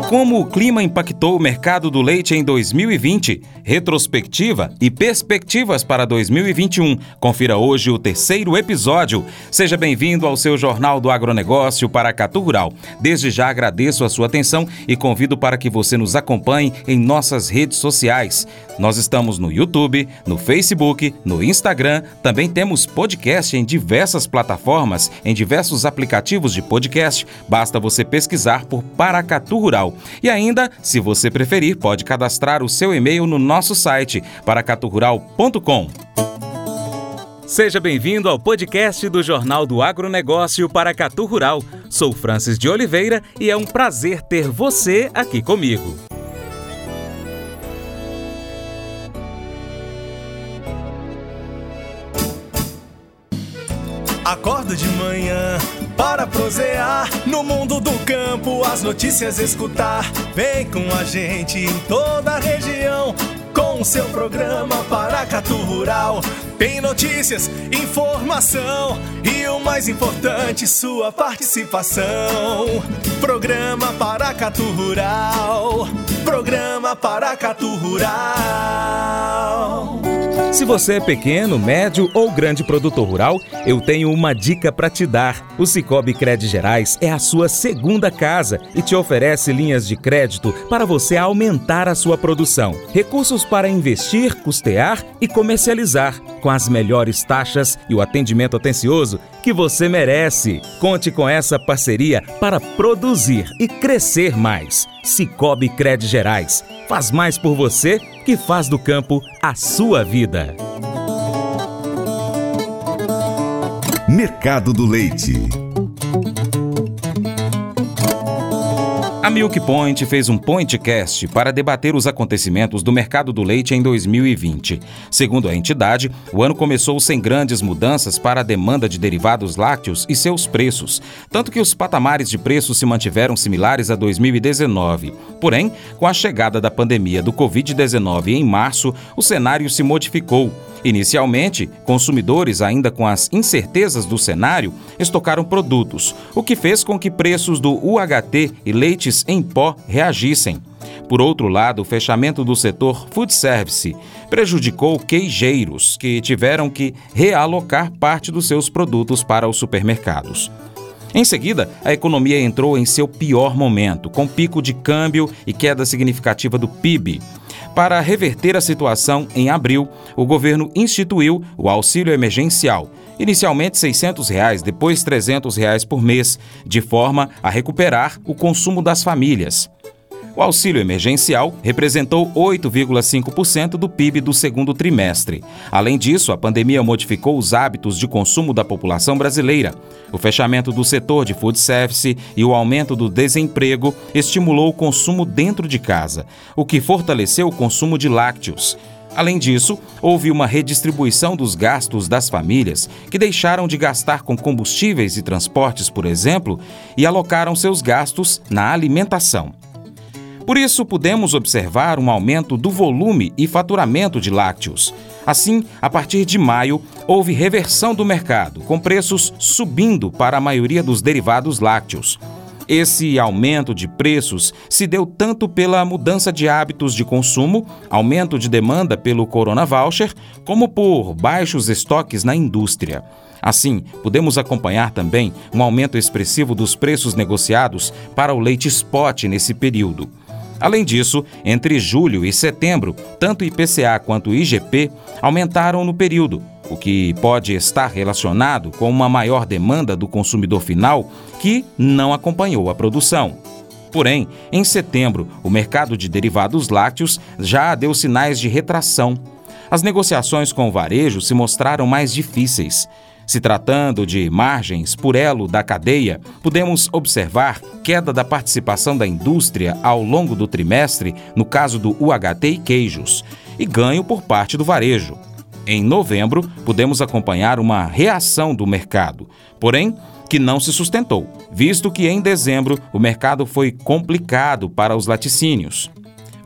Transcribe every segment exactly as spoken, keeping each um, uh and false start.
Como o clima impactou o mercado do leite em dois mil e vinte? Retrospectiva e perspectivas para dois mil e vinte e um. Confira hoje o terceiro episódio. Seja bem-vindo ao seu Jornal do Agronegócio Paracatu Rural. Desde já agradeço a sua atenção e convido para que você nos acompanhe em nossas redes sociais. Nós estamos no YouTube, no Facebook, no Instagram. Também temos podcast em diversas plataformas, em diversos aplicativos de podcast. Basta você pesquisar por Paracatu Rural. E ainda, se você preferir, pode cadastrar o seu e-mail no nosso site, paracatu rural ponto com. Seja bem-vindo ao podcast do Jornal do Agronegócio Paracatu Rural. Sou Francis de Oliveira e é um prazer ter você aqui comigo. Acordo de manhã para prosear no mundo do campo, as notícias escutar. Vem com a gente em toda a região com o seu programa Paracatu Rural. Tem notícias, informação e o mais importante, sua participação. Programa Paracatu Rural. Programa Paracatu Rural. Se você é pequeno, médio ou grande produtor rural, eu tenho uma dica para te dar. O Sicoob Cred Gerais é a sua segunda casa e te oferece linhas de crédito para você aumentar a sua produção. Recursos para investir, custear e comercializar, com as melhores taxas e o atendimento atencioso que você merece. Conte com essa parceria para produzir e crescer mais. Sicoob Cred Gerais. Faz mais por você que faz do campo a sua vida. Mercado do Leite. A Milk Point fez um podcast para debater os acontecimentos do mercado do leite em dois mil e vinte. Segundo a entidade, o ano começou sem grandes mudanças para a demanda de derivados lácteos e seus preços, tanto que os patamares de preços se mantiveram similares a dois mil e dezenove. Porém, com a chegada da pandemia do covid dezenove em março, o cenário se modificou. Inicialmente, consumidores, ainda com as incertezas do cenário, estocaram produtos, o que fez com que preços do U H T e leites em pó reagissem. Por outro lado, o fechamento do setor food service prejudicou queijeiros, que tiveram que realocar parte dos seus produtos para os supermercados. Em seguida, a economia entrou em seu pior momento, com pico de câmbio e queda significativa do P I B. Para reverter a situação, em abril, o governo instituiu o auxílio emergencial, inicialmente seiscentos reais, depois trezentos reais por mês, de forma a recuperar o consumo das famílias. O auxílio emergencial representou oito vírgula cinco por cento do P I B do segundo trimestre. Além disso, a pandemia modificou os hábitos de consumo da população brasileira. O fechamento do setor de food service e o aumento do desemprego estimulou o consumo dentro de casa, o que fortaleceu o consumo de lácteos. Além disso, houve uma redistribuição dos gastos das famílias, que deixaram de gastar com combustíveis e transportes, por exemplo, e alocaram seus gastos na alimentação. Por isso, pudemos observar um aumento do volume e faturamento de lácteos. Assim, a partir de maio, houve reversão do mercado, com preços subindo para a maioria dos derivados lácteos. Esse aumento de preços se deu tanto pela mudança de hábitos de consumo, aumento de demanda pelo Corona Voucher, como por baixos estoques na indústria. Assim, podemos acompanhar também um aumento expressivo dos preços negociados para o leite spot nesse período. Além disso, entre julho e setembro, tanto o I P C A quanto o I G P aumentaram no período, o que pode estar relacionado com uma maior demanda do consumidor final que não acompanhou a produção. Porém, em setembro, o mercado de derivados lácteos já deu sinais de retração. As negociações com o varejo se mostraram mais difíceis. Se tratando de margens por elo da cadeia, podemos observar queda da participação da indústria ao longo do trimestre, no caso do U H T e queijos, e ganho por parte do varejo. Em novembro, podemos acompanhar uma reação do mercado, porém, que não se sustentou, visto que em dezembro o mercado foi complicado para os laticínios.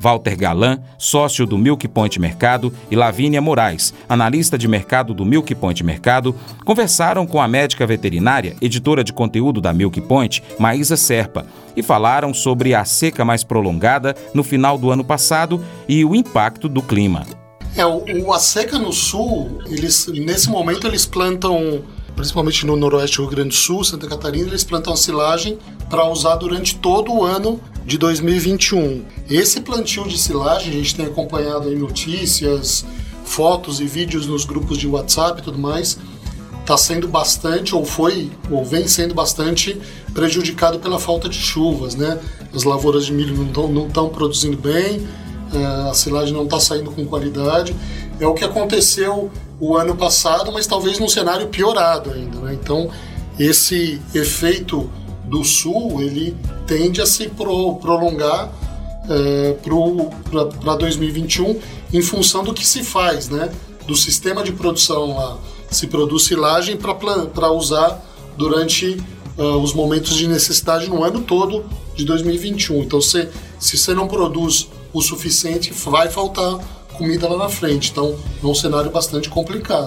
Walter Galan, sócio do Milk Point Mercado, e Lavínia Moraes, analista de mercado do Milk Point Mercado, conversaram com a médica veterinária, editora de conteúdo da Milk Point, Maísa Serpa, e falaram sobre a seca mais prolongada no final do ano passado e o impacto do clima. É, o, a seca no sul, eles, nesse momento eles plantam, principalmente no noroeste do Rio Grande do Sul, Santa Catarina, eles plantam a silagem para usar durante todo o ano de dois mil e vinte e um. Esse plantio de silagem, a gente tem acompanhado aí notícias, fotos e vídeos nos grupos de WhatsApp e tudo mais, está sendo bastante, ou foi, ou vem sendo bastante prejudicado pela falta de chuvas, né? As lavouras de milho não estão não estão produzindo bem, a silagem não está saindo com qualidade. É o que aconteceu o ano passado, mas talvez num cenário piorado ainda, né? Então, esse efeito do sul, ele tende a se pro, prolongar é, para dois mil e vinte e um em função do que se faz, né? Do sistema de produção lá. Se produz silagem para usar durante uh, os momentos de necessidade no ano todo de dois mil e vinte e um. Então, se, se você não produz o suficiente, vai faltar comida lá na frente. Então, é um cenário bastante complicado.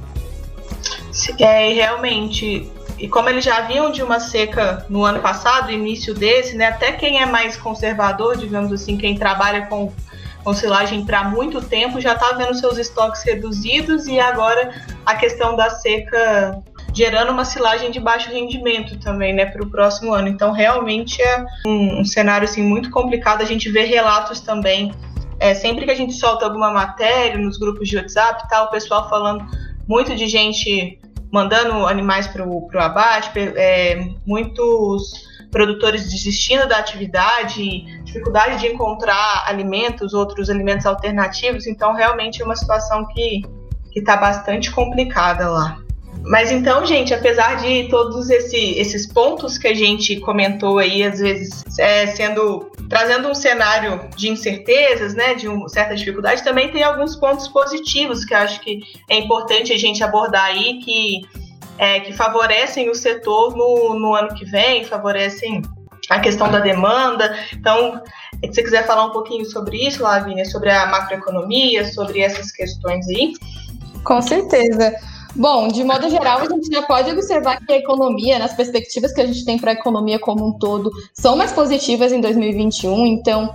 É, realmente... E como eles já vinham de uma seca no ano passado, início desse, né, até quem é mais conservador, digamos assim, quem trabalha com, com silagem para muito tempo, já está vendo seus estoques reduzidos, e agora a questão da seca gerando uma silagem de baixo rendimento também, né, para o próximo ano. Então, realmente é um, um cenário assim, muito complicado. A gente vê relatos também, é, sempre que a gente solta alguma matéria nos grupos de WhatsApp, tá, o pessoal falando muito de gente mandando animais para o abate, é, muitos produtores desistindo da atividade, dificuldade de encontrar alimentos, outros alimentos alternativos. Então, realmente é uma situação que está bastante complicada lá. Mas então, gente, apesar de todos esse, esses pontos que a gente comentou aí, às vezes é, sendo, trazendo um cenário de incertezas, né, de uma certa dificuldade, também tem alguns pontos positivos que eu acho que é importante a gente abordar aí, que, é, que favorecem o setor no, no ano que vem, favorecem a questão da demanda. Então, se você quiser falar um pouquinho sobre isso, Lavínia, sobre a macroeconomia, sobre essas questões aí. Com certeza. Bom, de modo geral, a gente já pode observar que a economia, nas perspectivas que a gente tem para a economia como um todo, são mais positivas em dois mil e vinte e um. Então,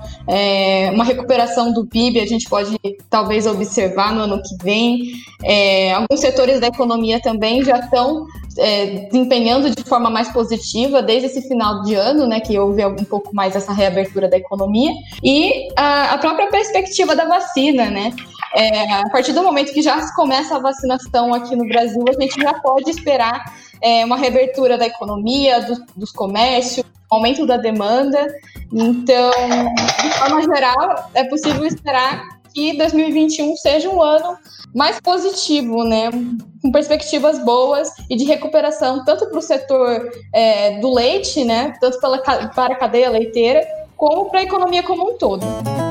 é, uma recuperação do P I B a gente pode talvez observar no ano que vem. É, alguns setores da economia também já estão é, desempenhando de forma mais positiva desde esse final de ano, né, que houve um pouco mais essa reabertura da economia. E a, a própria perspectiva da vacina, né? É, a partir do momento que já começa a vacinação aqui no Brasil, a gente já pode esperar é, uma reabertura da economia, do, dos comércios, aumento da demanda. Então, de forma geral, é possível esperar que dois mil e vinte e um seja um ano mais positivo, né? Com perspectivas boas e de recuperação, tanto para o setor é, do leite, né? Tanto pela, para a cadeia leiteira, como para a economia como um todo.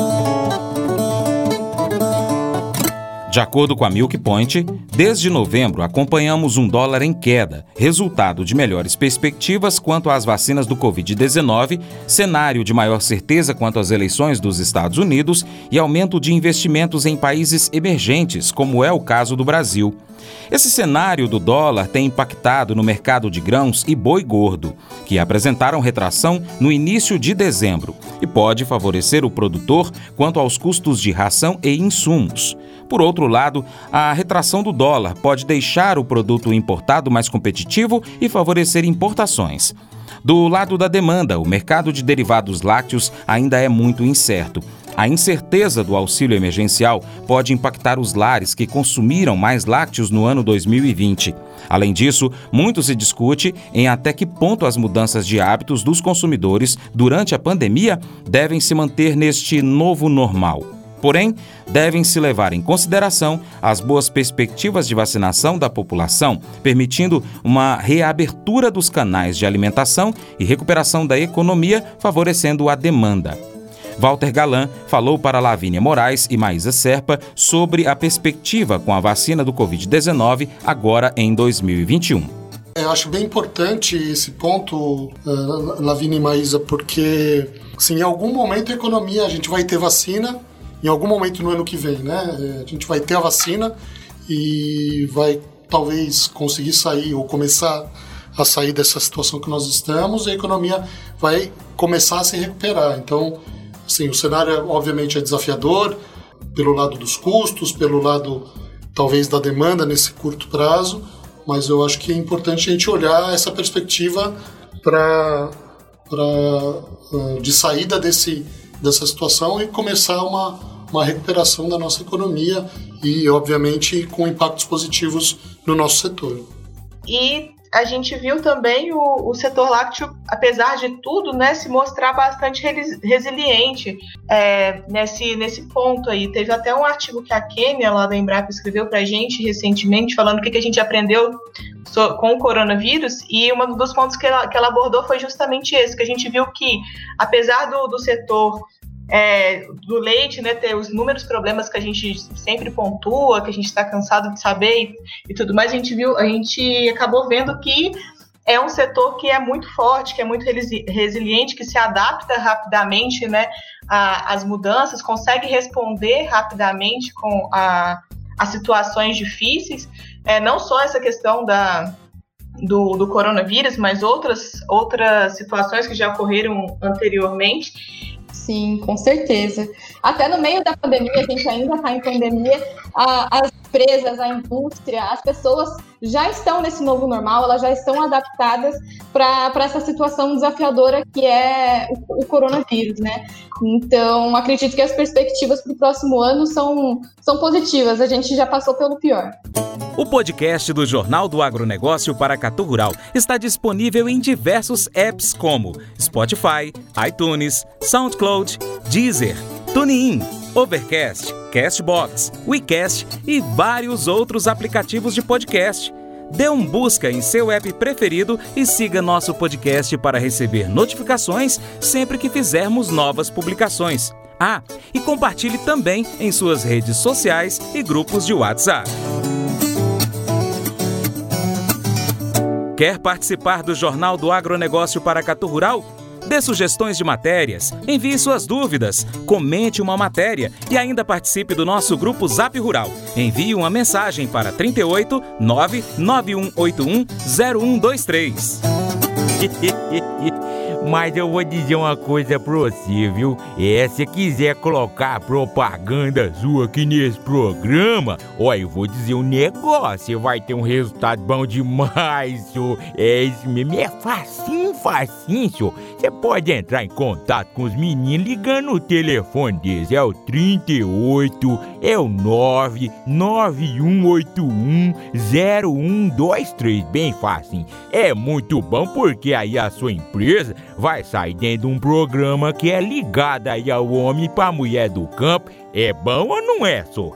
De acordo com a Milk Point, desde novembro acompanhamos um dólar em queda, resultado de melhores perspectivas quanto às vacinas do covid dezenove, cenário de maior certeza quanto às eleições dos Estados Unidos e aumento de investimentos em países emergentes, como é o caso do Brasil. Esse cenário do dólar tem impactado no mercado de grãos e boi gordo, que apresentaram retração no início de dezembro, e pode favorecer o produtor quanto aos custos de ração e insumos. Por outro lado, a retração do dólar pode deixar o produto importado mais competitivo e favorecer importações. Do lado da demanda, o mercado de derivados lácteos ainda é muito incerto. A incerteza do auxílio emergencial pode impactar os lares que consumiram mais lácteos no ano dois mil e vinte. Além disso, muito se discute em até que ponto as mudanças de hábitos dos consumidores durante a pandemia devem se manter neste novo normal. Porém, devem-se levar em consideração as boas perspectivas de vacinação da população, permitindo uma reabertura dos canais de alimentação e recuperação da economia, favorecendo a demanda. Walter Galan falou para Lavínia Moraes e Maísa Serpa sobre a perspectiva com a vacina do covid dezenove agora em dois mil e vinte e um. Eu acho bem importante esse ponto, uh, Lavínia e Maísa, porque assim, em algum momento a economia, a gente vai ter vacina, em algum momento no ano que vem, né? A gente vai ter a vacina e vai talvez conseguir sair ou começar a sair dessa situação que nós estamos, e a economia vai começar a se recuperar. Então, assim, o cenário obviamente é desafiador pelo lado dos custos, pelo lado talvez da demanda nesse curto prazo, mas eu acho que é importante a gente olhar essa perspectiva pra, pra, de saída desse, dessa situação e começar uma, uma recuperação da nossa economia e, obviamente, com impactos positivos no nosso setor. E a gente viu também o, o setor lácteo, apesar de tudo, né, se mostrar bastante resiliente é, nesse, nesse ponto aí. Teve até um artigo que a Kênia, lá da Embrapa, escreveu para a gente recentemente, falando o que, que a gente aprendeu so, com o coronavírus, e um dos pontos que ela, que ela abordou foi justamente esse, que a gente viu que, apesar do, do setor É, do leite, né, ter os inúmeros problemas que a gente sempre pontua, que a gente está cansado de saber e, e tudo mais, a gente viu, a gente acabou vendo que é um setor que é muito forte, que é muito resiliente, que se adapta rapidamente, né, às mudanças, consegue responder rapidamente com a, a situações difíceis, é, não só essa questão da Do, do coronavírus, mas outras, outras situações que já ocorreram anteriormente. Sim, com certeza. Até no meio da pandemia, a gente ainda está em pandemia, a, as empresas, a indústria, as pessoas já estão nesse novo normal, elas já estão adaptadas para essa situação desafiadora que é o, o coronavírus, né? Então, acredito que as perspectivas para o próximo ano são, são positivas, a gente já passou pelo pior. O podcast do Jornal do Agronegócio Paracatu Rural está disponível em diversos apps como Spotify, iTunes, SoundCloud, Deezer, TuneIn, Overcast, Castbox, WeCast e vários outros aplicativos de podcast. Dê um busca em seu app preferido e siga nosso podcast para receber notificações sempre que fizermos novas publicações. Ah, e compartilhe também em suas redes sociais e grupos de WhatsApp. Quer participar do Jornal do Agronegócio Paracatu Rural? Dê sugestões de matérias, envie suas dúvidas, comente uma matéria e ainda participe do nosso grupo Zap Rural. Envie uma mensagem para trinta e oito, nove nove um oito um, zero um dois três. Mas eu vou dizer uma coisa pra você, viu? É, se quiser colocar propaganda sua aqui nesse programa, ó, eu vou dizer um negócio, você vai ter um resultado bom demais, senhor. É isso mesmo, é facinho, facinho, senhor. Você pode entrar em contato com os meninos ligando o telefone deles, é o trinta e oito, é o nove nove um oito um, zero um dois três, bem facinho. É muito bom porque aí a sua empresa vai sair dentro de um programa que é ligado aí ao homem para a mulher do campo. É bom ou não é, só?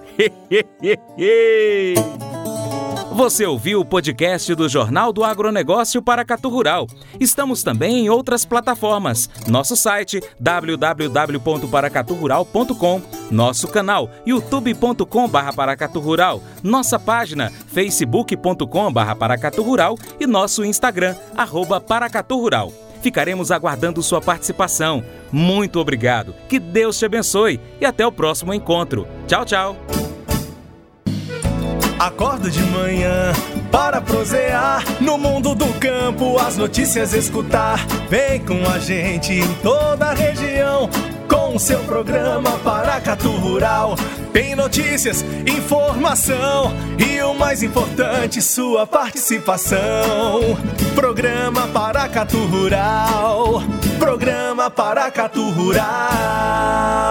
Você ouviu o podcast do Jornal do Agronegócio Paracatu Rural. Estamos também em outras plataformas. Nosso site w w w ponto paracatu rural ponto com, nosso canal youtube ponto com barra paracatu rural, nossa página facebook ponto com barra paracatu rural e nosso Instagram, arroba paracatu rural. Ficaremos aguardando sua participação. Muito obrigado, que Deus te abençoe e até o próximo encontro. Tchau, tchau. Acordo de manhã para prosear no mundo do campo, as notícias escutar. Vem com a gente em toda a região com o seu programa Paracatu Rural. Tem notícias, informação e o mais importante, sua participação. Programa Paracatu Rural. Programa Paracatu Rural.